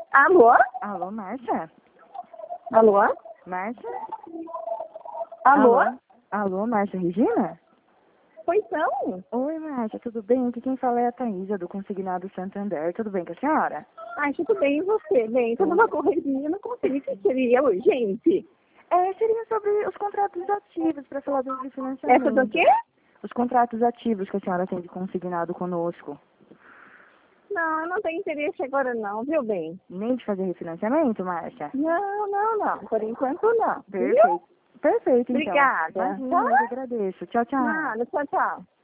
Alô? Alô, Márcia? Alô? Márcia? Alô? Alô, Márcia Regina? Pois não. Oi, Márcia, tudo bem? Aqui quem fala é a Thaísa, do Consignado Santander. Tudo bem com a senhora? Ai, tudo bem, e você? Bem, tô numa correria, não consegui, que seria urgente. Seria sobre os contratos ativos, para falar do refinanciamento. Essa do quê? Os contratos ativos que a senhora tem de consignado conosco. Não, eu não tenho interesse agora não, viu, bem? Nem de fazer refinanciamento, Márcia? Não. Por enquanto não. Viu? Perfeito. Perfeito, então. Obrigada. Imagina, eu agradeço. Tchau, tchau. Nada, tchau.